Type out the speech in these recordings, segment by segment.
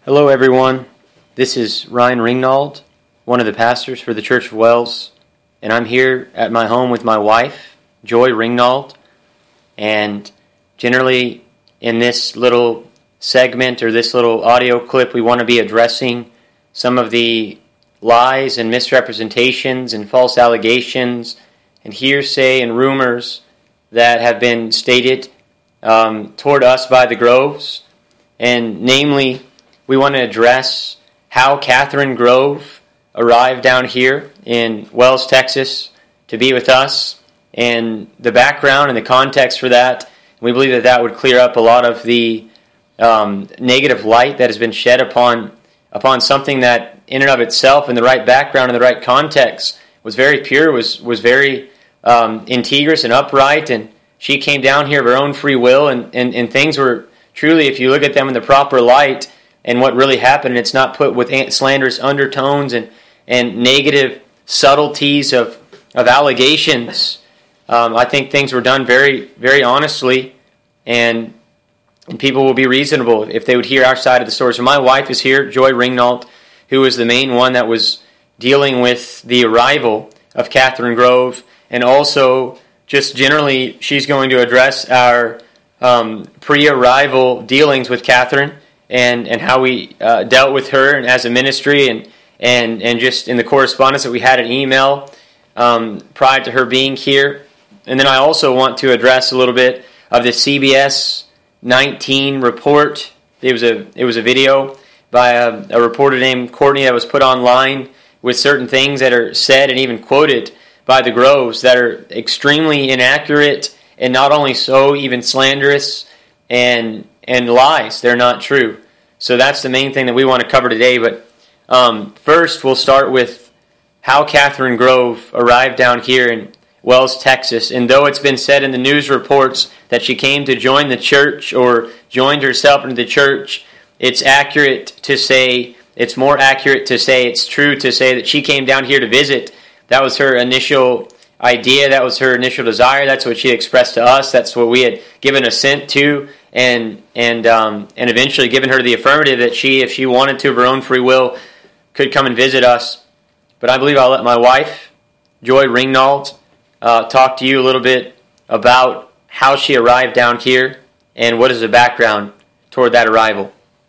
Hello everyone, this is Ryan Ringnauld, one of the pastors for the Church of Wells, and I'm here at my home with my wife, Joy Ringnauld, and generally in this little segment or this little audio clip we want to be addressing some of the lies and misrepresentations and false allegations and hearsay and rumors that have been stated toward us by the Groves, and namely we want to address how Catherine Grove arrived down here in Wells, Texas, to be with us, and the background and the context for that. We believe that that would clear up a lot of the negative light that has been shed upon something that, in and of itself, in the right background and the right context, was very pure, was very integrous and upright, and she came down here of her own free will, and things were truly, if you look at them in the proper light, and what really happened, and it's not put with slanderous undertones and negative subtleties of allegations. I think things were done very, very honestly, and people will be reasonable if they would hear our side of the story. So my wife is here, Joy Ringnauld, who was the main one that was dealing with the arrival of Catherine Grove, and also just generally she's going to address our pre-arrival dealings with Catherine, and how we dealt with her and as a ministry, and just in the correspondence that we had in email prior to her being here. And then I also want to address a little bit of the CBS 19 report. It was a video by a reporter named Courtney that was put online with certain things that are said and even quoted by the Groves that are extremely inaccurate, and not only so, even slanderous and lies. They're not true. So that's the main thing that we want to cover today. But first, we'll start with how Catherine Grove arrived down here in Wells, Texas. And though it's been said in the news reports that she came to join the church or joined herself into the church, it's more accurate to say, it's true to say that she came down here to visit. That was her initial idea. That was her initial desire. That's what she expressed to us. That's what we had given assent to, and eventually given her the affirmative that she, if she wanted to of her own free will, could come and visit us. But I believe I'll let my wife, Joy Ringnauld, talk to you a little bit about how she arrived down here and what is the background toward that arrival.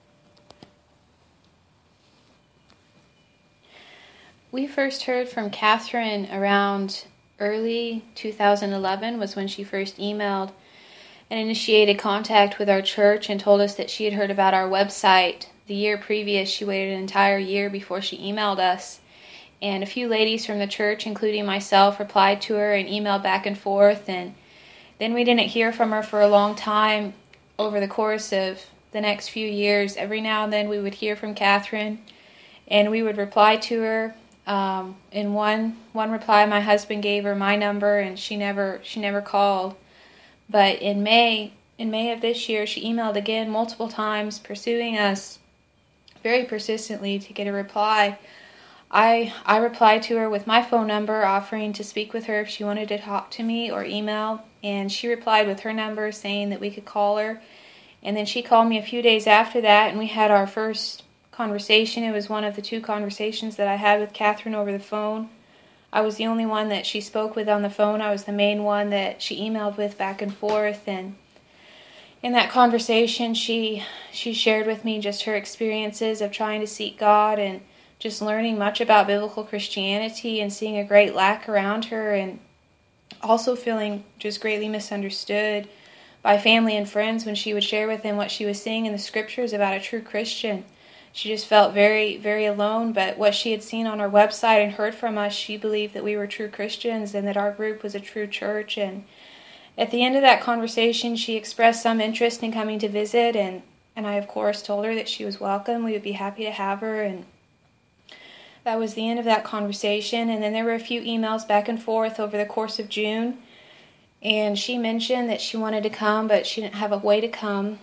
We first heard from Catherine around early 2011 was when she first emailed and initiated contact with our church and told us that she had heard about our website. The year previous, she waited an entire year before she emailed us. And a few ladies from the church, including myself, replied to her and emailed back and forth. And then we didn't hear from her for a long time over the course of the next few years. Every now and then we would hear from Catherine, and we would reply to her. In one reply, my husband gave her my number, and she never called. But in May of this year, she emailed again multiple times, pursuing us very persistently to get a reply. I replied to her with my phone number, offering to speak with her if she wanted to talk to me or email, and she replied with her number saying that we could call her. And then she called me a few days after that, and we had our first conversation. It was one of the two conversations that I had with Catherine over the phone. I was the only one that she spoke with on the phone. I was the main one that she emailed with back and forth, and in that conversation she shared with me just her experiences of trying to seek God and just learning much about biblical Christianity and seeing a great lack around her, and also feeling just greatly misunderstood by family and friends when she would share with them what she was seeing in the scriptures about a true Christian. She just felt very, very alone, but what she had seen on our website and heard from us, she believed that we were true Christians and that our group was a true church. And at the end of that conversation, she expressed some interest in coming to visit, and I, of course, told her that she was welcome. We would be happy to have her, and that was the end of that conversation. And then there were a few emails back and forth over the course of June, and she mentioned that she wanted to come, but she didn't have a way to come.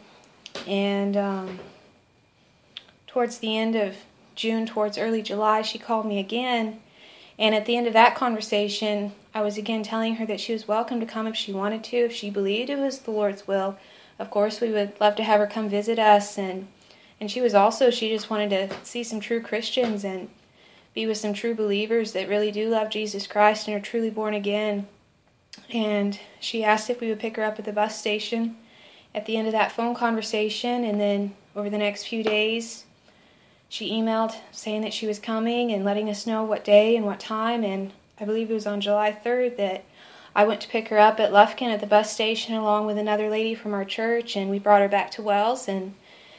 And towards the end of June, towards early July, she called me again, and at the end of that conversation, I was again telling her that she was welcome to come if she wanted to, if she believed it was the Lord's will. Of course, we would love to have her come visit us and And she just wanted to see some true Christians and be with some true believers that really do love Jesus Christ and are truly born again. And she asked if we would pick her up at the bus station at the end of that phone conversation. And then over the next few days, she emailed saying that she was coming and letting us know what day and what time. And I believe it was on July 3rd that I went to pick her up at Lufkin at the bus station along with another lady from our church, and we brought her back to Wells, and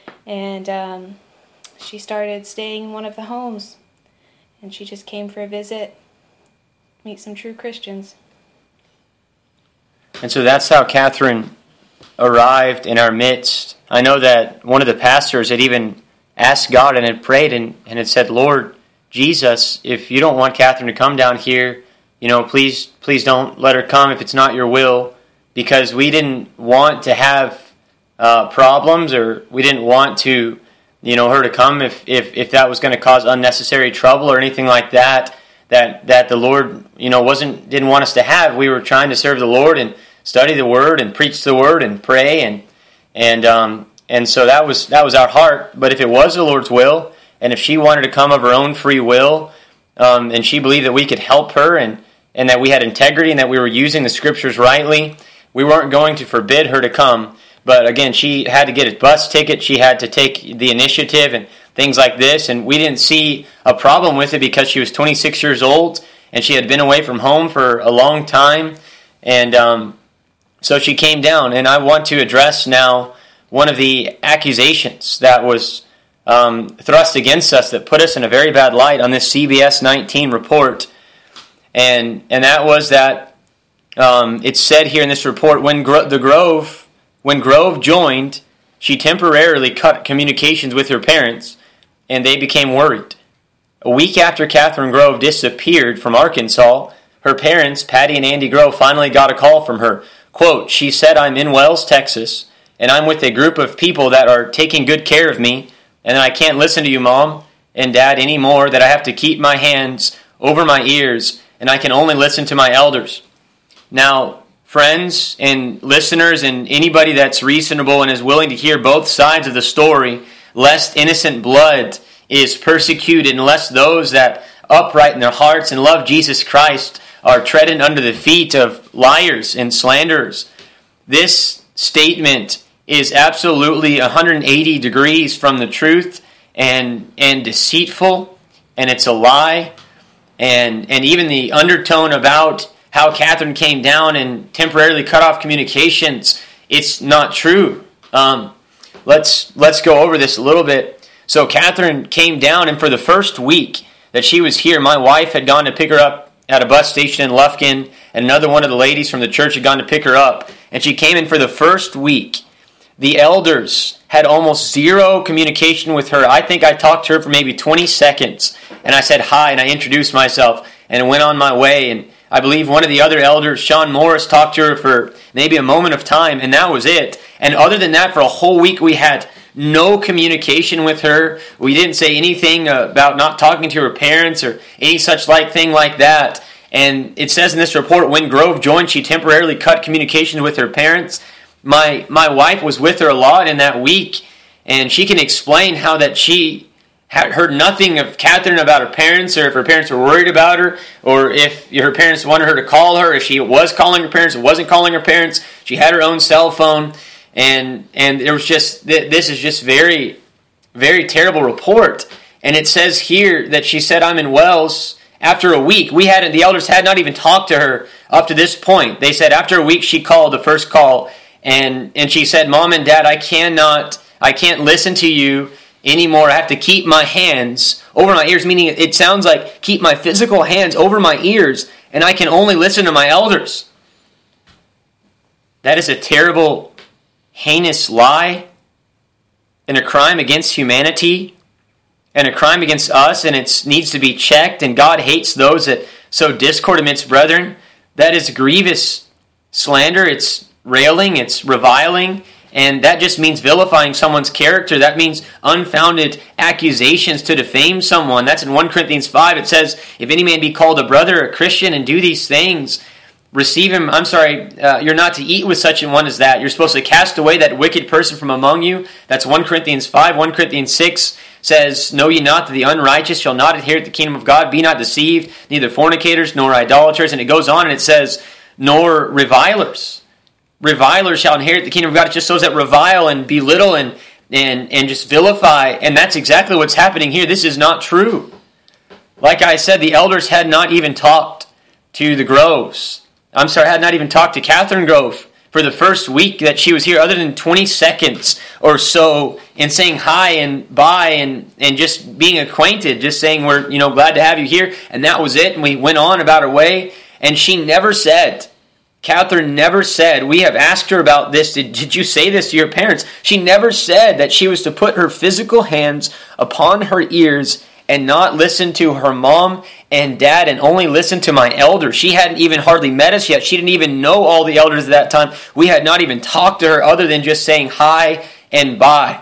she started staying in one of the homes, and she just came for a visit, meet some true Christians. And so that's how Catherine arrived in our midst. I know that one of the pastors had even asked God and had prayed and had said, Lord Jesus, if you don't want Catherine to come down here, please don't let her come if it's not your will, because we didn't want to have problems, or we didn't want to, her to come if that was going to cause unnecessary trouble or anything like that the Lord, didn't want us to have. We were trying to serve the Lord and study the Word and preach the Word and pray and so that was our heart. But if it was the Lord's will, and if she wanted to come of her own free will, and she believed that we could help her and that we had integrity and that we were using the Scriptures rightly, we weren't going to forbid her to come. But again, she had to get a bus ticket, she had to take the initiative and things like this, and we didn't see a problem with it because she was 26 years old and she had been away from home for a long time. And so she came down, and I want to address now one of the accusations that was thrust against us that put us in a very bad light on this CBS 19 report. And that was that it's said here in this report, when Grove joined, she temporarily cut communications with her parents, and they became worried. A week after Catherine Grove disappeared from Arkansas, her parents, Patty and Andy Grove, finally got a call from her. Quote, she said, I'm in Wells, Texas, and I'm with a group of people that are taking good care of me, and I can't listen to you, Mom and Dad, anymore, that I have to keep my hands over my ears, and I can only listen to my elders. Now, friends and listeners and anybody that's reasonable and is willing to hear both sides of the story, lest innocent blood is persecuted, and lest those that upright in their hearts and love Jesus Christ are treading under the feet of liars and slanderers. This statement is absolutely 180 degrees from the truth and deceitful, and it's a lie. And even the undertone about how Catherine came down and temporarily cut off communications, it's not true. Let's go over this a little bit. So Catherine came down, and for the first week that she was here, my wife had gone to pick her up at a bus station in Lufkin, and another one of the ladies from the church had gone to pick her up, and she came in for the first week. The elders had almost zero communication with her. I think I talked to her for maybe 20 seconds, and I said hi, and I introduced myself, and went on my way. And I believe one of the other elders, Sean Morris, talked to her for maybe a moment of time, and that was it. And other than that, for a whole week, we had no communication with her. We didn't say anything about not talking to her parents or any such thing like that. And it says in this report, when Grove joined, she temporarily cut communications with her parents. My wife was with her a lot in that week, and she can explain how that she had heard nothing of Catherine about her parents, or if her parents were worried about her, or if her parents wanted her to call her, if she was calling her parents or wasn't calling her parents. She had her own cell phone, and there was just, this is just very, very terrible report. And it says here that she said, I'm in Wells. After a week, the elders had not even talked to her up to this point. They said after a week she called, the first call, and she said, Mom and Dad, I can't listen to you anymore. I have to keep my hands over my ears, meaning it sounds like keep my physical hands over my ears, and I can only listen to my elders. That is a terrible, heinous lie, and a crime against humanity, and a crime against us, and it needs to be checked, and God hates those that sow discord amidst brethren. That is grievous slander. It's railing, it's reviling, and that just means vilifying someone's character. That means unfounded accusations to defame someone. That's in 1 Corinthians 5. It says, if any man be called a brother, a Christian, and do these things, receive him. You're not to eat with such an one as that. You're supposed to cast away that wicked person from among you. That's 1 Corinthians 5. 1 Corinthians 6 says, know ye not that the unrighteous shall not inherit the kingdom of God? Be not deceived, neither fornicators, nor idolaters. And it goes on and it says, nor revilers. Revilers shall inherit the kingdom of God. It's just those that revile and belittle and just vilify. And that's exactly what's happening here. This is not true. Like I said, the elders had not even talked to the Groves. Had not even talked to Catherine Grove for the first week that she was here, other than 20 seconds or so, and saying hi and bye and just being acquainted, just saying we're glad to have you here, and that was it. And we went on about our way, and Catherine never said, we have asked her about this, did you say this to your parents? She never said that she was to put her physical hands upon her ears and not listen to her mom and dad and only listen to my elders. She hadn't even hardly met us yet. She didn't even know all the elders at that time. We had not even talked to her other than just saying hi and bye.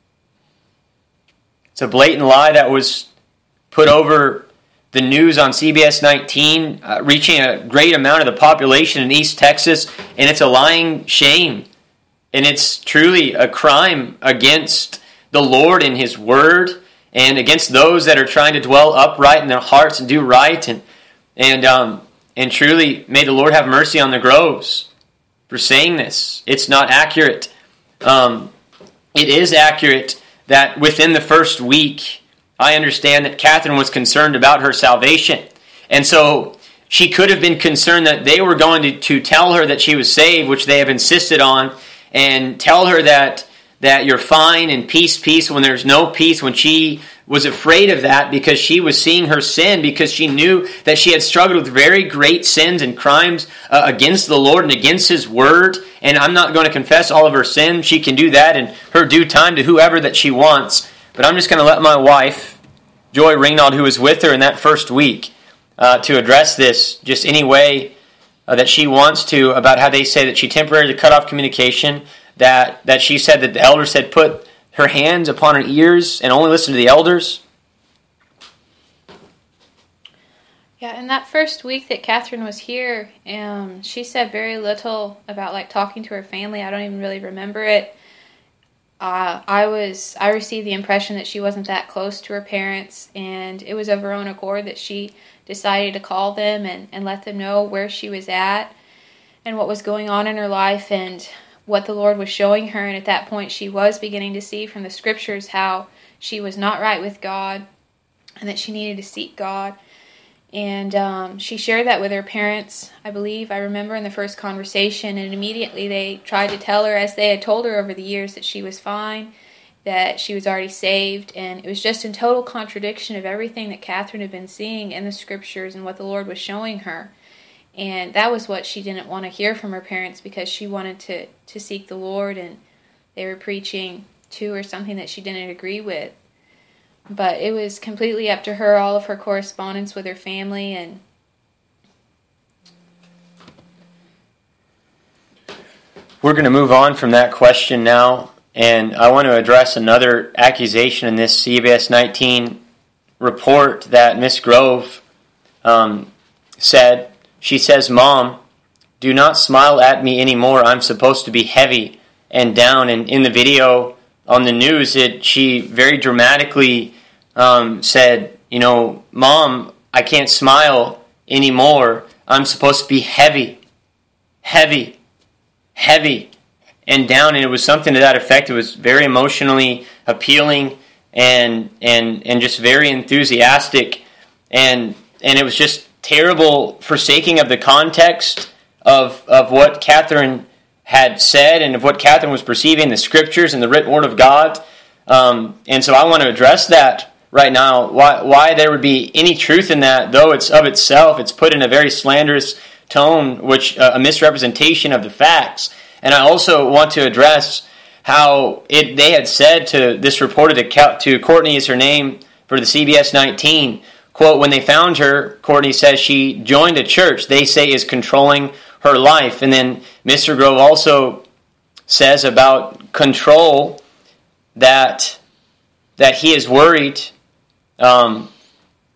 It's a blatant lie that was put over the news on CBS 19, reaching a great amount of the population in East Texas, and it's a lying shame. And it's truly a crime against the Lord and His Word, and against those that are trying to dwell upright in their hearts and do right. And truly, may the Lord have mercy on the Groves for saying this. It's not accurate. It is accurate that within the first week, I understand that Catherine was concerned about her salvation. And so she could have been concerned that they were going to tell her that she was saved, which they have insisted on, and tell her that you're fine and peace when there's no peace, when she was afraid of that because she was seeing her sin, because she knew that she had struggled with very great sins and crimes against the Lord and against His Word. And I'm not going to confess all of her sin. She can do that in her due time to whoever that she wants. But I'm just going to let my wife, Joy Ringnauld, who was with her in that first week, to address this just any way that she wants to, about how they say that she temporarily cut off communication, that she said that the elders had put her hands upon her ears and only listened to the elders. Yeah, in that first week that Catherine was here, she said very little about talking to her family. I don't even really remember it. I received the impression that she wasn't that close to her parents, and it was of her own accord that she decided to call them and let them know where she was at and what was going on in her life and what the Lord was showing her. And at that point, she was beginning to see from the Scriptures how she was not right with God and that she needed to seek God. And she shared that with her parents, I believe. I remember in the first conversation, and immediately they tried to tell her, as they had told her over the years, that she was fine, that she was already saved. And it was just in total contradiction of everything that Catherine had been seeing in the Scriptures and what the Lord was showing her. And that was what she didn't want to hear from her parents, because she wanted to seek the Lord, and they were preaching to her something that she didn't agree with. But it was completely up to her, all of her correspondence with her family. And we're going to move on from that question now, and I want to address another accusation in this CBS 19 report that Miss Grove said. She says, "Mom, do not smile at me anymore. I'm supposed to be heavy and down." And in the video on the news, she very dramatically said, "Mom, I can't smile anymore. I'm supposed to be heavy and down." And it was something to that effect. It was very emotionally appealing and just very enthusiastic. And it was just terrible forsaking of the context of what Catherine had said and of what Catherine was perceiving, the Scriptures and the written Word of God. And so I want to address that right now, why there would be any truth in that, though it's of itself, it's put in a very slanderous tone, which a misrepresentation of the facts. And I also want to address how they had said to this reporter, to Courtney is her name for the CBS 19, quote, when they found her, Courtney says she joined a church they say is controlling her life. And then Mr. Grove also says about control that he is worried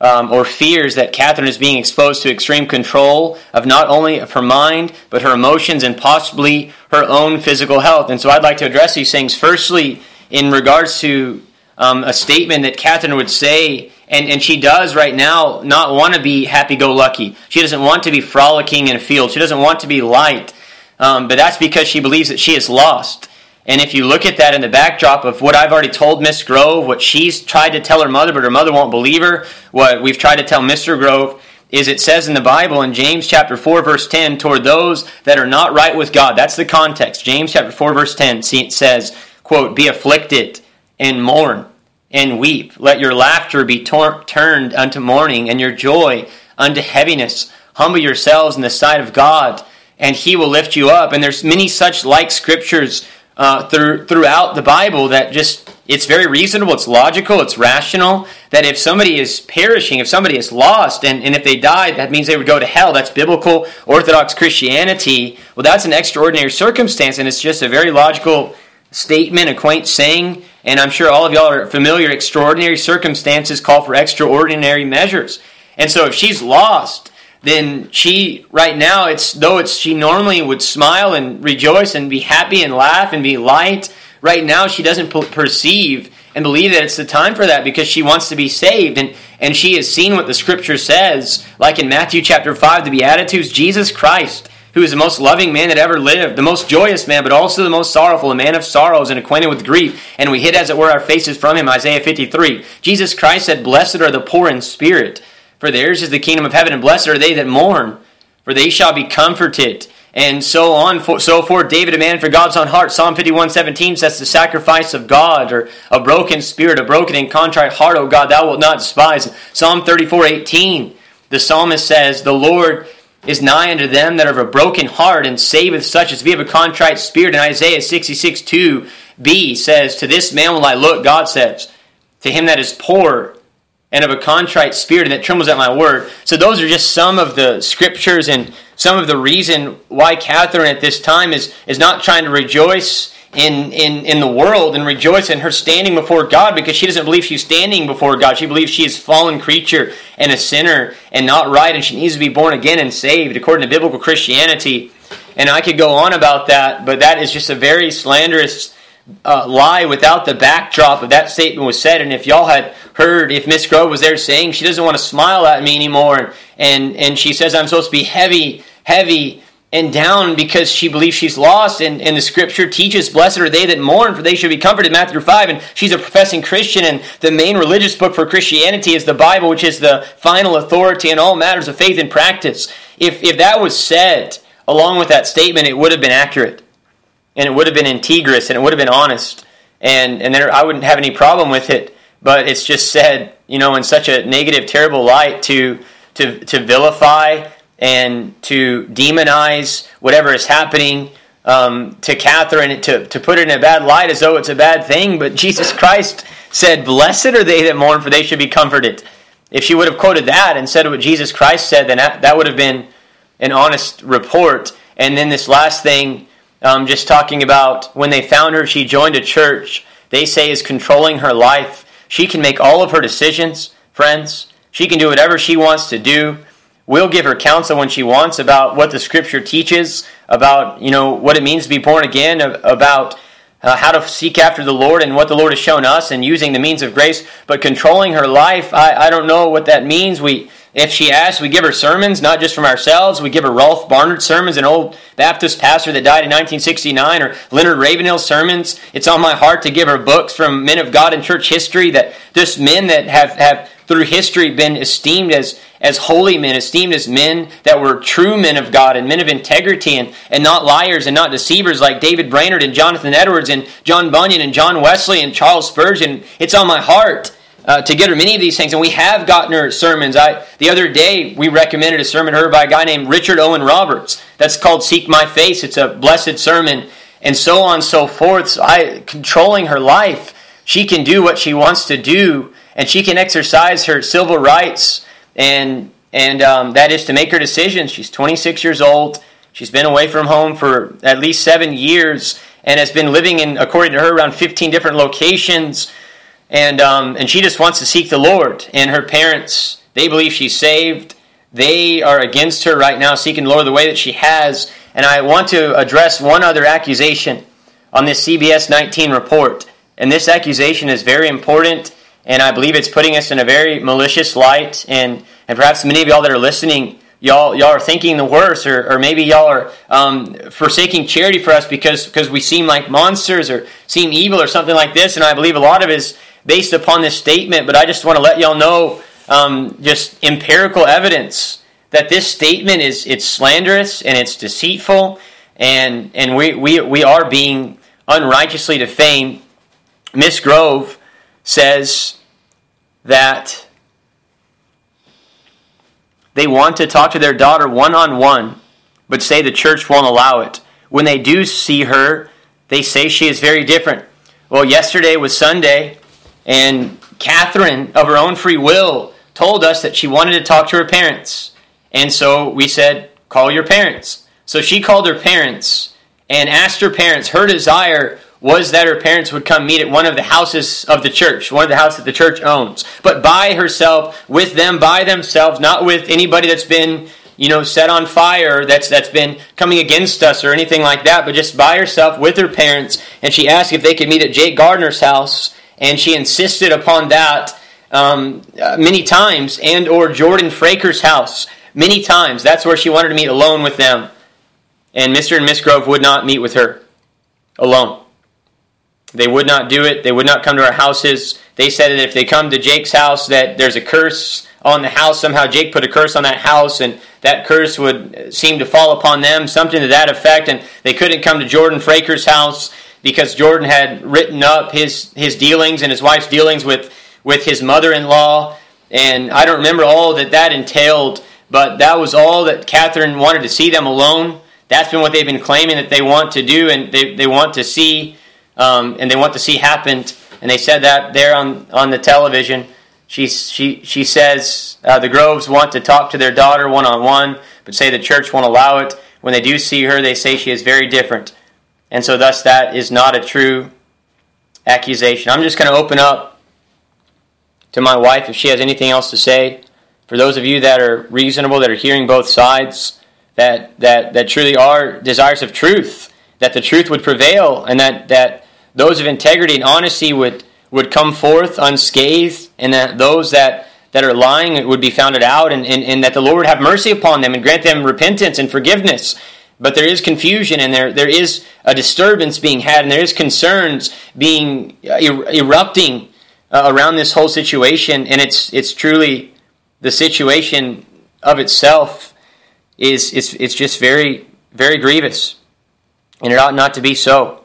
or fears that Catherine is being exposed to extreme control of not only of her mind, but her emotions and possibly her own physical health. And so I'd like to address these things. Firstly, in regards to a statement that Catherine would say, and she does right now not want to be happy-go-lucky. She doesn't want to be frolicking in a field. She doesn't want to be light. But that's because she believes that she is lost. And if you look at that in the backdrop of what I've already told Miss Grove, what she's tried to tell her mother, but her mother won't believe her, what we've tried to tell Mr. Grove, is it says in the Bible in James chapter 4, verse 10, toward those that are not right with God. That's the context. James chapter 4, verse 10 says, quote, be afflicted and mourn and weep. Let your laughter be turned unto mourning and your joy unto heaviness. Humble yourselves in the sight of God, and He will lift you up. And there's many such like scriptures throughout the Bible that just, it's very reasonable, it's logical, it's rational, that if somebody is perishing, if somebody is lost, and if they died, that means they would go to hell. That's biblical Orthodox Christianity. Well, that's an extraordinary circumstance, and it's just a very logical statement, a quaint saying, and I'm sure all of y'all are familiar, extraordinary circumstances call for extraordinary measures. And so if she's lost, then she, right now, she normally would smile and rejoice and be happy and laugh and be light. Right now, she doesn't perceive and believe that it's the time for that because she wants to be saved. And she has seen what the Scripture says, like in Matthew chapter 5, the Beatitudes, Jesus Christ, who is the most loving man that ever lived, the most joyous man, but also the most sorrowful, a man of sorrows and acquainted with grief. And we hid, as it were, our faces from him, Isaiah 53. Jesus Christ said, blessed are the poor in spirit, for theirs is the kingdom of heaven, and blessed are they that mourn, for they shall be comforted. And so on, so forth. David, a man for God's own heart. Psalm 51:17 says, the sacrifice of God, or a broken spirit, a broken and contrite heart, O God, thou wilt not despise. Psalm 34:18, the psalmist says, the Lord is nigh unto them that are of a broken heart, and saveth such as be of a contrite spirit. And Isaiah 66:2b says, to this man will I look, God says, to him that is poor and of a contrite spirit, and that trembles at my word. So those are just some of the scriptures and some of the reason why Catherine at this time is not trying to rejoice in the world and rejoice in her standing before God, because she doesn't believe she's standing before God. She believes she is a fallen creature and a sinner and not right, and she needs to be born again and saved according to biblical Christianity. And I could go on about that, but that is just a very slanderous lie without the backdrop of that statement was said. And if y'all had heard, if Miss Grove was there saying she doesn't want to smile at me anymore, and she says I'm supposed to be heavy and down because she believes she's lost, and the Scripture teaches, blessed are they that mourn, for they shall be comforted, Matthew 5, and she's a professing Christian, and the main religious book for Christianity is the Bible, which is the final authority in all matters of faith and practice. If that was said along with that statement, it would have been accurate. And it would have been integrous, and it would have been honest, and I wouldn't have any problem with it. But it's just said, in such a negative, terrible light to vilify and to demonize whatever is happening to Catherine, to put it in a bad light as though it's a bad thing. But Jesus Christ said, "Blessed are they that mourn, for they should be comforted." If she would have quoted that and said what Jesus Christ said, then that would have been an honest report. And then this last thing. Just talking about when they found her, she joined a church they say is controlling her life. She can make all of her decisions, friends. She can do whatever she wants to do. We'll give her counsel when she wants about what the Scripture teaches, about what it means to be born again, about how to seek after the Lord and what the Lord has shown us, and using the means of grace. But controlling her life, I don't know what that means. If she asks, we give her sermons, not just from ourselves. We give her Rolf Barnard sermons, an old Baptist pastor that died in 1969, or Leonard Ravenhill sermons. It's on my heart to give her books from men of God in church history, that just men that have through history been esteemed as holy men, esteemed as men that were true men of God and men of integrity and not liars and not deceivers, like David Brainerd and Jonathan Edwards and John Bunyan and John Wesley and Charles Spurgeon. It's on my heart to get her many of these things, and we have gotten her sermons. The other day, we recommended a sermon heard by a guy named Richard Owen Roberts. That's called Seek My Face. It's a blessed sermon, and so on and so forth. So controlling her life, she can do what she wants to do, and she can exercise her civil rights, and that is to make her decisions. She's 26 years old. She's been away from home for at least 7 years, and has been living in, according to her, around 15 different locations. And she just wants to seek the Lord. And her parents They believe she's saved. They are against her right now, seeking the Lord the way that she has. And I want to address one other accusation on this CBS 19 report. And this accusation is very important, and I believe it's putting us in a very malicious light. And perhaps many of y'all that are listening, y'all are thinking the worst, or maybe y'all are forsaking charity for us because we seem like monsters or seem evil or something like this. And I believe a lot of it is based upon this statement, but I just want to let y'all know just empirical evidence that this statement it's slanderous and it's deceitful, and we are being unrighteously defamed. Miss Grove says that they want to talk to their daughter one-on-one, but say the church won't allow it. When they do see her, they say she is very different. Well, yesterday was Sunday, and Catherine, of her own free will, told us that she wanted to talk to her parents. And so we said, call your parents. So she called her parents and asked her parents. Her desire was that her parents would come meet at one of the houses of the church, one of the houses that the church owns. But by herself, with them, by themselves, not with anybody that's been, set on fire, that's been coming against us or anything like that, but just by herself with her parents. And she asked if they could meet at Jake Gardner's house, and she insisted upon that many times, and or Jordan Fraker's house many times. That's where she wanted to meet alone with them. And Mr. and Miss Grove would not meet with her alone. They would not do it. They would not come to our houses. They said that if they come to Jake's house, that there's a curse on the house. Somehow Jake put a curse on that house, and that curse would seem to fall upon them, something to that effect. And they couldn't come to Jordan Fraker's house because Jordan had written up his dealings and his wife's dealings with his mother-in-law. And I don't remember all that entailed, but that was all that Catherine wanted to see them alone. That's been what they've been claiming that they want to do, and they want to see. And they want to see happened, and they said that there on the television. She says the Groves want to talk to their daughter one-on-one, but say the church won't allow it. When they do see her, they say she is very different, and so thus that is not a true accusation. I'm just going to open up to my wife if she has anything else to say. For those of you that are reasonable, that are hearing both sides, that truly are desires of truth, that the truth would prevail, and that those of integrity and honesty would come forth unscathed, and that those that are lying would be found out, and that the Lord would have mercy upon them and grant them repentance and forgiveness. But there is confusion, and there is a disturbance being had, and there is concerns being erupting around this whole situation, and it's truly the situation of itself it's just very, very grievous, and it ought not to be so.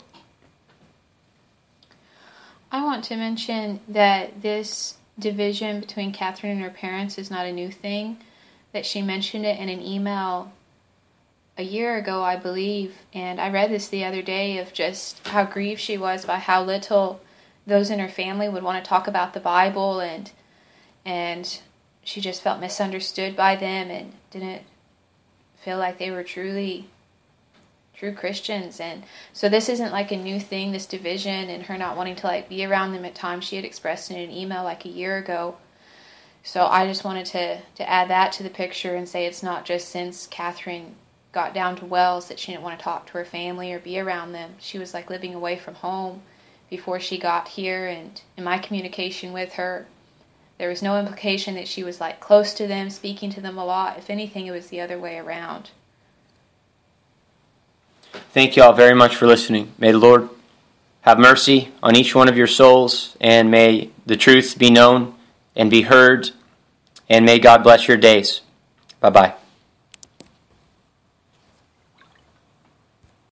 I want to mention that this division between Catherine and her parents is not a new thing, that she mentioned it in an email a year ago, I believe, and I read this the other day of just how grieved she was by how little those in her family would want to talk about the Bible, and she just felt misunderstood by them and didn't feel like they were true Christians. And so this isn't like a new thing, this division and her not wanting to be around them at times. She had expressed in an email a year ago. So I just wanted to add that to the picture and say it's not just since Catherine got down to Wells that she didn't want to talk to her family or be around them. She was living away from home before she got here, and in my communication with her, there was no implication that she was close to them, speaking to them a lot. If anything, it was the other way around. Thank you all very much for listening. May the Lord have mercy on each one of your souls, and may the truth be known and be heard, and may God bless your days. Bye-bye.